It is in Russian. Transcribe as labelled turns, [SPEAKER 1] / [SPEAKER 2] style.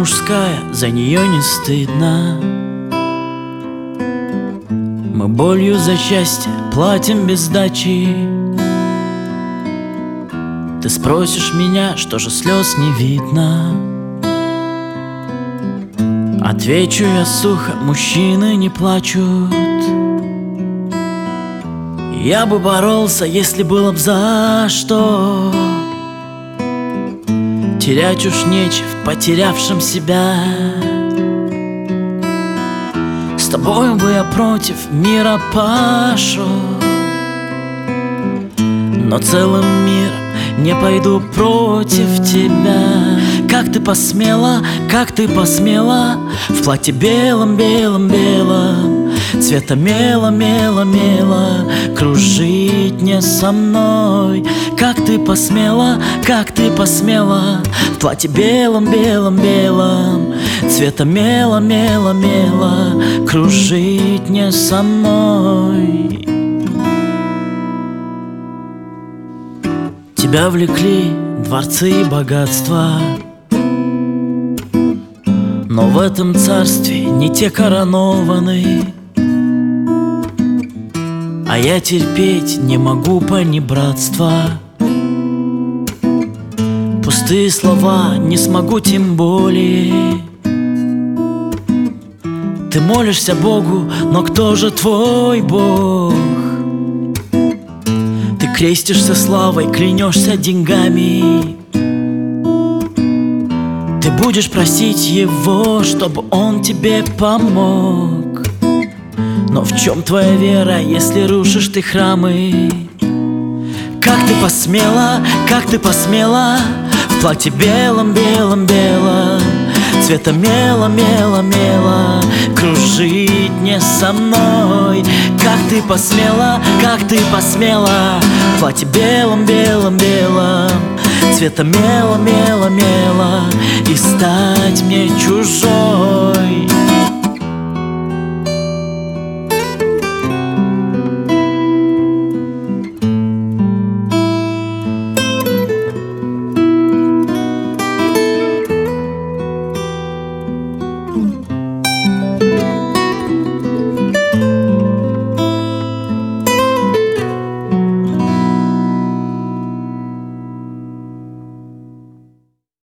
[SPEAKER 1] мужская, за нее не стыдно. Мы болью за счастье платим без сдачи. Ты спросишь меня, что же слез не видно. Отвечу я сухо: мужчины не плачут. Я бы боролся, если было б за что. Терять уж нечего потерявшим себя. С тобою бы я против мира пошел, но целым миром не пойду против тебя. Как ты посмела, как ты посмела в платье белом, белом, белом, цвета мела, мела, мела, кружить не со мной. Как ты посмела в платье белом, белом, белом, цвета мела, мела, мела, кружить не со мной. Тебя влекли дворцы и богатства, но в этом царстве не те коронованы. А я терпеть не могу понебратства. Пустые слова не смогу тем более. Ты молишься Богу, но кто же твой Бог? Ты крестишься славой, клянешься деньгами. Ты будешь просить Его, чтобы Он тебе помог. Но в чем твоя вера, если рушишь ты храмы? Как ты посмела в платье белом, белом, белом, цвета мела, мела, мела, кружить не со мной? Как ты посмела в платье белом, белом, белом, цвета мела, мела, мела, и стать мне чужой?